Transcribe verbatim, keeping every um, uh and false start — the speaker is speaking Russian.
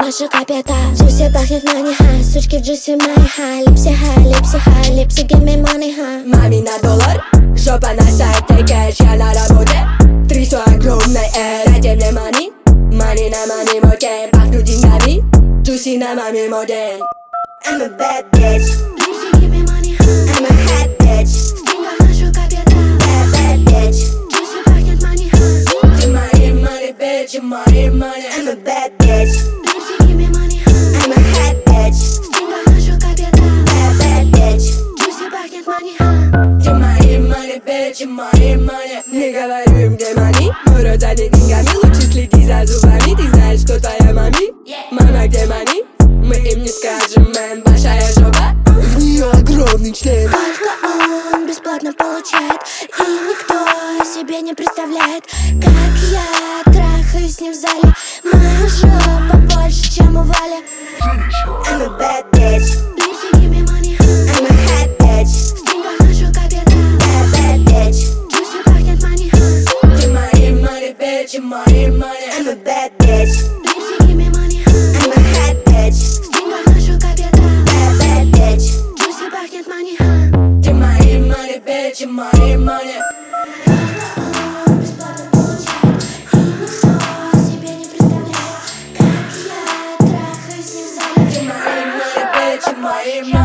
наша капета. Джуси пахнет мани, ха. Сучки в джуси мои, ха. Липси, ха, липси, ха. Липси, give me money, ха. Мами на доллар, жопа наша это кэш. Я на работе, трясу огромной эр. Дайте мне money, money на мами мой game. Пахну деньгами, джуси на мами мой день. I'm a bad bitch. Lipsi, give me money, ха. I'm a hot bitch. Стинга наша капета. Bad, bad bitch. Джуси пахнет мани, ха. You money, money, bitch, you money, money. I'm a bad bitch. Lipsi, give me money, ха. I'm a hot bitch. Стинга наша капета. Bad, bad bitch. Джуси пахнет мани, ха. You money, money, bitch, you money, money. Не говорю им, где money, мой рот занят деньгами. Лучше следи за зубами, ты знаешь, кто твоя мами. Мама, где money? Мы им не скажем, мэн, большая жопа. В нее огромный член. Только он бесплатно получает, и никто себе не представляет, как я трахаюсь с ним в зале. Моя жопа больше, чем у Вали. I'm a bad bitch. Lipsi, give me money, ха. I'm a hot bitch. Стинга наша капета. Bad, bad bitch. Джуси пахнет мани, ха. You money, money, bitch, you money, money. I'm a bad bitch. Lipsi, give me money, ха. I'm a hot bitch. Стинга наша капета. Bad, bad bitch. Джуси пахнет мани, ха. You money, money, bitch, you money, money. Он бесплатно получает, и никто себе не представляет, как я трахаюсь с ним в зале. You money, money, bitch, you money, money.